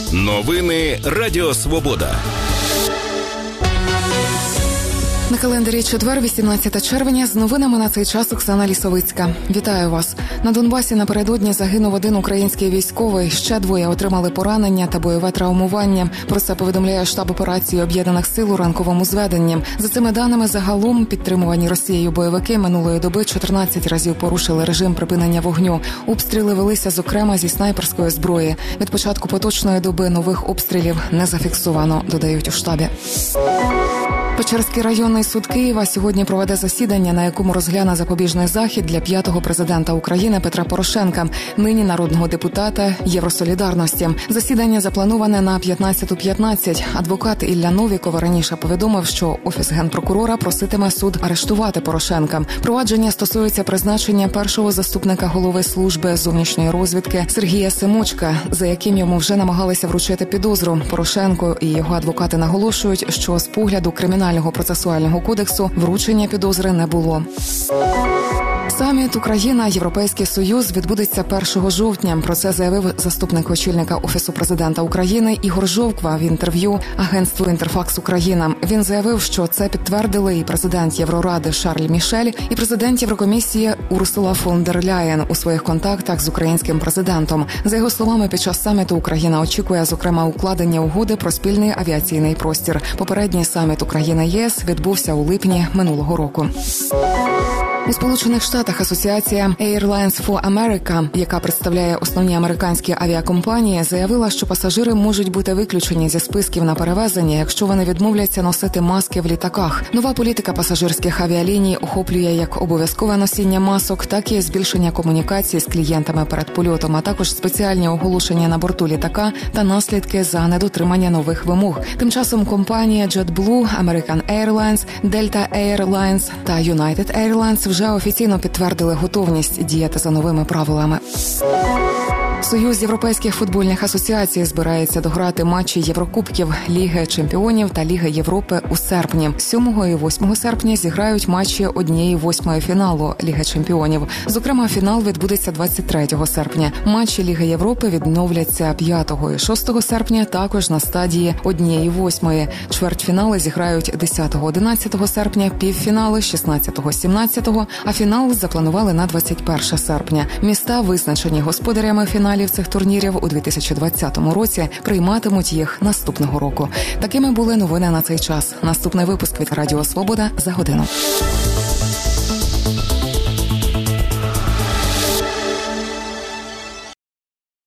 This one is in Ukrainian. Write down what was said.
Новини Радіо Свобода. На календарі четвер, 18 червня, з новинами на цей час Оксана Лісовицька. Вітаю вас. На Донбасі напередодні загинув один український військовий, ще двоє отримали поранення та бойове травмування. Про це повідомляє штаб операції Об'єднаних сил у ранковому зведенні. За цими даними, загалом підтримувані Росією бойовики минулої доби 14 разів порушили режим припинення вогню. Обстріли велися, зокрема, зі снайперської зброї. Від початку поточної доби нових обстрілів не зафіксовано, додають у штабі. Печерський районний суд Києва сьогодні проведе засідання, на якому розгляне запобіжний захід для 5-го президента України Петра Порошенка, нині народного депутата Євросолідарності. Засідання заплановане на 15:15. Адвокат Ілля Новіков раніше повідомив, що Офіс Генпрокурора проситиме суд арештувати Порошенка. Провадження стосується призначення першого заступника голови служби зовнішньої розвідки Сергія Семочка, за яким йому вже намагалися вручити підозру. Порошенко і його адвокати наголошують, що з погляду Кримінального процесуального кодексу вручення підозри не було. Саміт Україна-Європейський Союз відбудеться 1 жовтня. Про це заявив заступник очільника Офісу президента України Ігор Жовква в інтерв'ю агентству «Інтерфакс Україна». Він заявив, що це підтвердили і президент Євроради Шарль Мішель, і президент Єврокомісії Урсула фон дер Ляєн у своїх контактах з українським президентом. За його словами, під час саміту Україна очікує, зокрема, укладення угоди про спільний авіаційний простір. Попередній саміт Україна-ЄС відбувся у липні минулого року. У Сполучених Штатах асоціація Airlines for America, яка представляє основні американські авіакомпанії, заявила, що пасажири можуть бути виключені зі списків на перевезення, якщо вони відмовляться носити маски в літаках. Нова політика пасажирських авіаліній охоплює як обов'язкове носіння масок, так і збільшення комунікації з клієнтами перед польотом, а також спеціальні оголошення на борту літака та наслідки за недотримання нових вимог. Тим часом компанії JetBlue, American Airlines, Delta Airlines та United Airlines вже офіційно підтвердили готовність діяти за новими правилами. Союз європейських футбольних асоціацій збирається дограти матчі Єврокубків, Ліги чемпіонів та Ліги Європи у серпні. 7 і 8 серпня зіграють матчі 1/8 фіналу Ліги чемпіонів. Зокрема, фінал відбудеться 23 серпня. Матчі Ліги Європи відновляться 5 і 6 серпня, також на стадії 1/8. Чвертьфінали зіграють 10-11 серпня, півфінали 16-17, а фінал запланували на 21 серпня. Міста, визначені господарями фіналів цих турнірів у 2020 році, прийматимуть їх наступного року. Такими були новини на цей час. Наступний випуск від Радіо Свобода за годину.